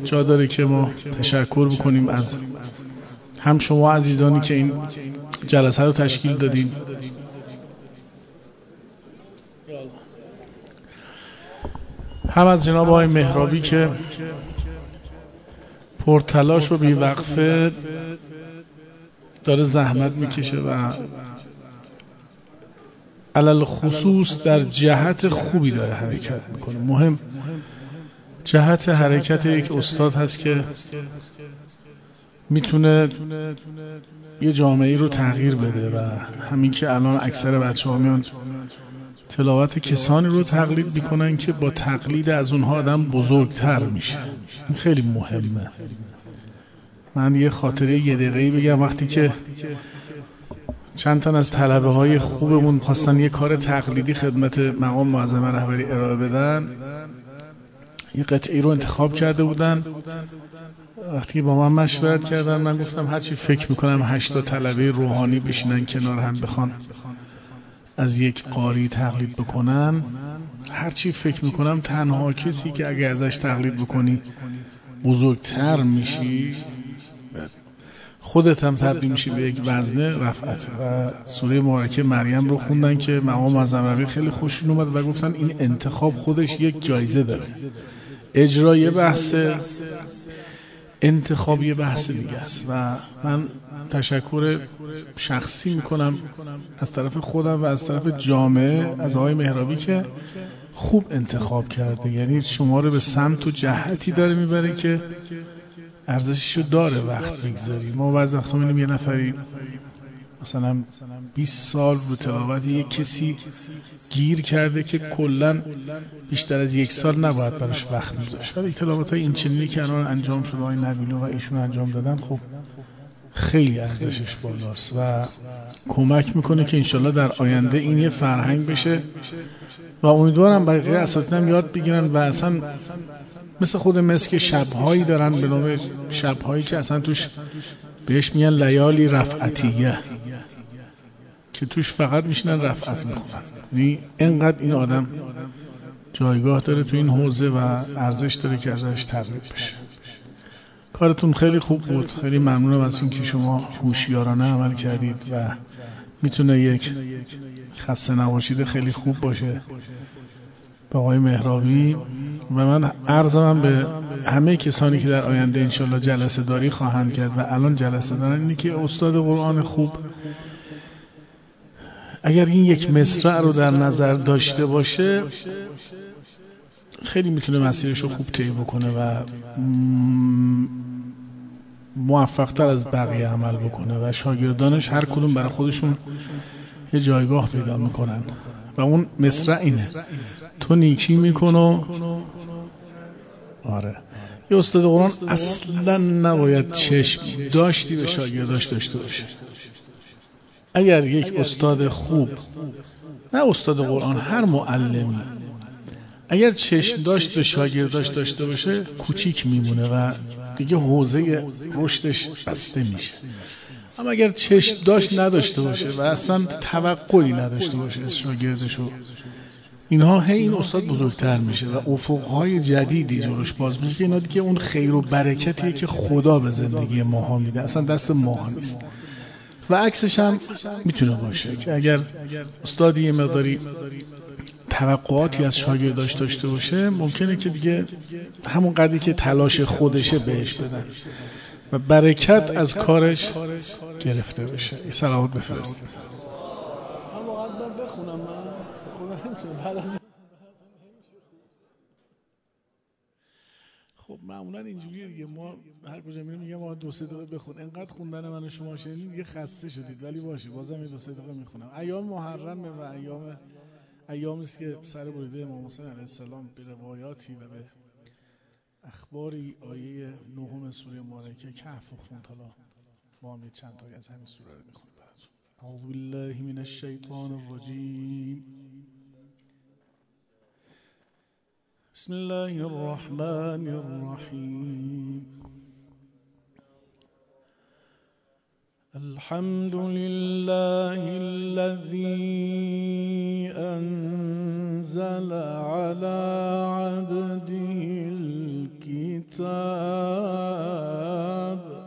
جا داره که ما تشکر بکنیم از هم شما عزیزانی که این جلسه رو تشکیل دادین، هم از جناب آقای مهرابی که پرتلاش و بیوقفه داره زحمت میکشه و علل خصوص در جهت خوبی داره حرکت میکنه. مهم جهت حرکت یک استاد هست که میتونه یه جامعه رو تغییر بده و همین که الان اکثر بچه ها میان تلاوت کسانی رو تقلید میکنن که با تقلید از اونها آدم بزرگتر میشه. این خیلی مهمه. من یه خاطره یه دقیقه‌ای بگم. وقتی که چند تا از طلبه های خوبمون خواستن یه کار تقلیدی خدمت مقام معظم رهبری ارائه بدن، یه قطعی رو انتخاب کرده بودن. وقتی با من مشورت کردن، من گفتم هرچی فکر میکنم 8 طلبه روحانی بشینن کنار هم بخوان از یک قاری تقلید بکنن، هرچی فکر میکنم تنها کسی که اگه ازش تقلید بکنی بزرگتر میشی، خودت هم تبدیل میشی به یک وزنه، رفعت. و سوره مبارکه مریم رو خوندن که مقام معظم رهبری خیلی خوششون اومد و گفتن این انتخاب خودش یک جایزه داره. اجرای بحث، انتخابی بحث دیگه است. و من تشکر شخصی میکنم از طرف خودم و از طرف جامعه از آقای مهرابی که خوب انتخاب کرده. یعنی شما رو به سمت و جهتی داره میبره که ارزششو داره وقت بگذاری. ما بعضی وقتا میبینیم یه نفری مثلا 20 سال رو تلاوت یک کسی گیر کرده که کلا بیشتر از 1 سال نباید براش وقت میذاشت. ولی تلاوت‌های این چنینی که الان انجام شده، آقای نبیلو و ایشون انجام دادن، خب خیلی ارزشش بالاست و کمک میکنه که انشالله در آینده این یه فرهنگ بشه و امیدوارم بقیه اساتید هم یاد بگیرن و اصلا مثل خود مسک شبهایی دارن به نام شبهایی که اصلا توش بهش میگن لیالی رفعتیه، که توش فقط میشنن رفعت میخونن. یعنی اینقدر این آدم جایگاه داره تو این حوزه و ارزش داره که ازش تقلید بشه. کارتون خیلی خوب بود. خیلی ممنونم از این که شما هوشیارانه عمل کردید و میتونه یک خسته نباشید خیلی خوب باشه به آقای مهرابی. و من عرضم به همه کسانی که در آینده انشالله جلسه داری خواهند کرد و الان جلسه دارن، اینی که استاد قرآن خوب اگر این یک مصرع رو در نظر داشته باشه، خیلی میتونه مسیرش رو خوب طی بکنه و موفق تر از بقیه عمل بکنه و شاگردانش هر کدوم برای خودشون یه جایگاه پیدا میکنن و اون مصرع اینه: تو نیکی میکنو. آره، یه استاد قرآن اصلا نباید چشم داشتی به شاگرداش داشته باشه. اگر یک استاد خوب، نه استاد قرآن، هر معلمی، اگر چشم داشت به شاگرداش داشته باشه، کوچیک میمونه و دیگه حوزه رشدش بسته میشه. اما اگر چشم داشت نداشته باشه و اصلا توقعی نداشته باشه از شاگردشو، اینها هی این استاد بزرگتر میشه و افقهای جدیدی جلوش باز میشه که اینا دیگه اون خیر و برکتیه که خدا به زندگی ماها میده، اصلا دست ماها نیست. و عکسش هم میتونه باشه که اگر استادی یه مقداری توقعاتی از شاگرداش داشته باشه، ممکنه که دیگه همون قدری که تلاش خودشه بهش بدن و برکت از کارش گرفته بشه. صلوات بفرست. خب معمولا اینجوریه دیگه، ما هر کجا میریم میگم ما 2-3 دقیقه بخون. انقدر خوندن من و شما شنیدین دیگه خسته شدید، ولی باشه بازم یه 2-3 دقیقه میخونم. ایام محرمه و ایامی است که سر بریده امام حسین علیه السلام به روایاتی و به اخباری آیه 9 سوره مبارکه کهف خوند. حالا ما هم چند تا از همین سوره رو میخونیم براتون. اعوذ بالله من الشیطان الرجیم. بسم الله الرحمن الرحیم. الحمد لله الذي أنزل على عبده الكتاب الكتاب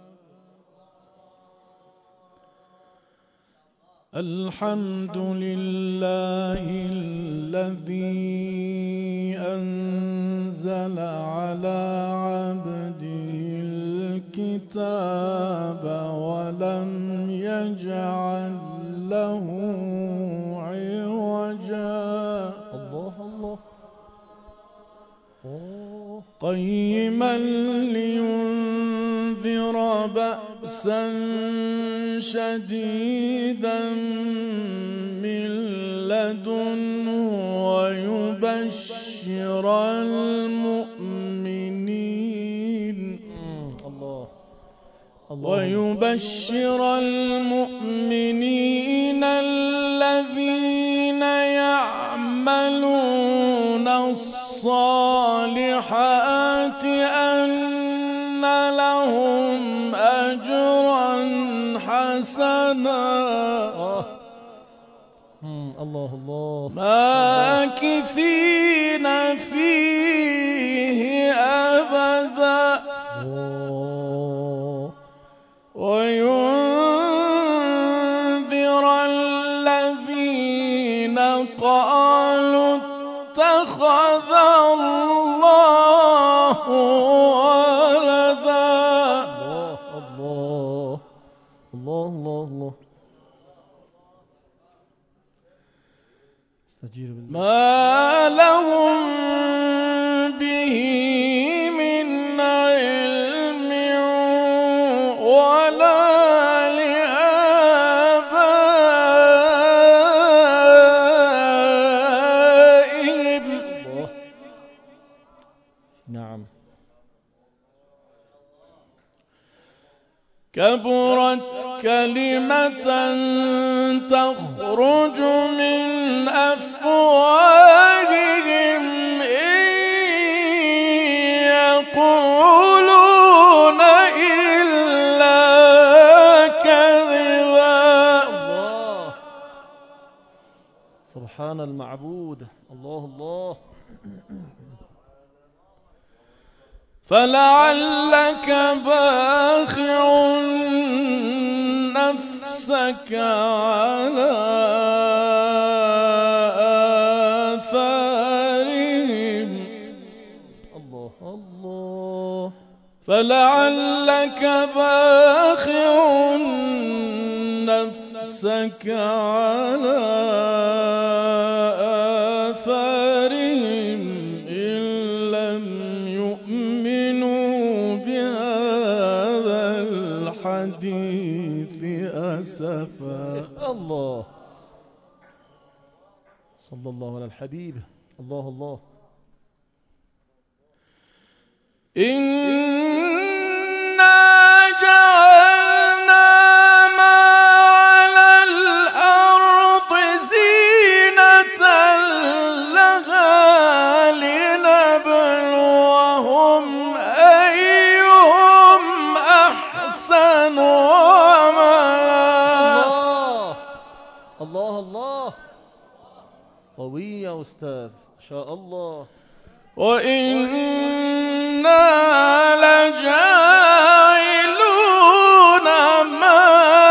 الحمد لله الذي أنزل على عبده الكتاب ولم يجعل له عوجا الله الله قيما لينذر بأسا شديدا من لدنه ويبشر المؤمنين الذين يعملون الصالحات أن لهم أجرا حسنا الله الله ماكثين فيه أبدا وينذر الذين قالوا اتخذ الله ولدا الله الله الله الله استجير بالله ما لهم به من علم ولا لآبائهم نعم كبرت كلمة تخرج من أفواههم إن يقولون إلا كذبا الله سبحان المعبود الله الله فلعلك باخع نفسك على آثارهم الله الله فلعلك باخع نفسك على آثارهم إن لم يؤمنوا بهذا الحديث أسفا الله صلى الله على الحبيب الله الله إنا جعلنا ما على الأرض زينة لها لنبلوهم أيهم أحسن عملا الله الله قوي يا أستاذ ما شاء الله وإنا لجاعلون ما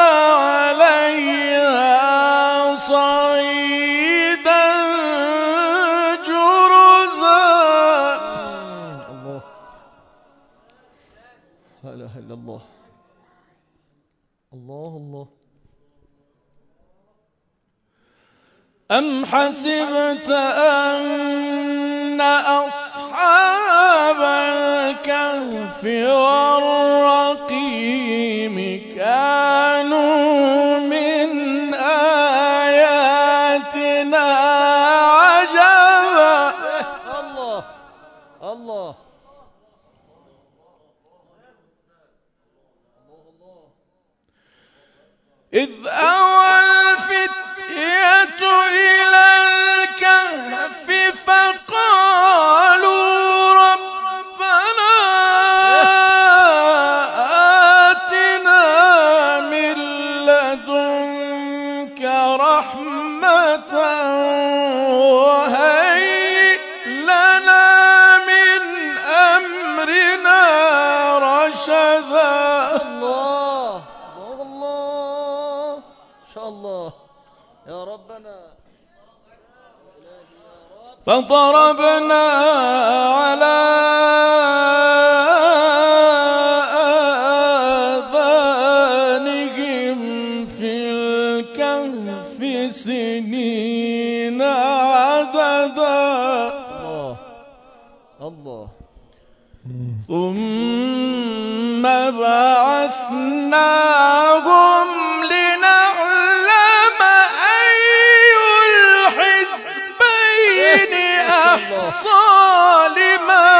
عليها صعيدا جرزا الله لا إله إلا الله الله الله أم حسبت أن أصحاب الكهف والرقيم كانوا من آياتنا عجبا الله الله إذ أوى الفتية إلى الكهف فقالوا ربنا آتنا من لدنك رحمة وهيئ لنا من أمرنا يا ربنا. فضربنا على آذانهم في الكهف سنين عددا. الله الله. ثم بعثناهم لنعلم أي الحزبين أحصى لما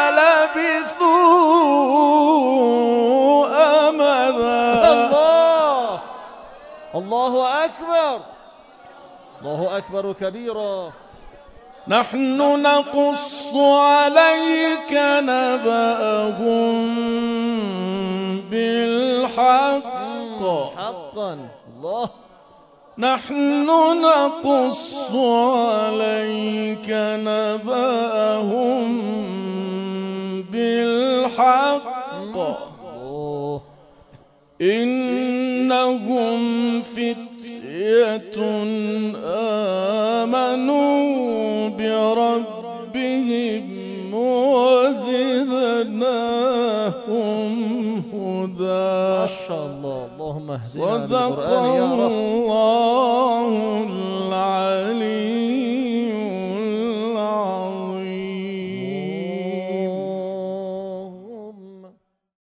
لبثوا أمدا. الله الله أكبر. الله أكبر كبيرا. نحن نقص عليك نبأهم بالحق. حقا. الله. نحن نقص عليك نبأهم بالحق. إنهم فتية آمنوا بربهم وزدناهم هدى. ما شاء الله. اللهم اهدنا صدق بالقرآن يا رب. الله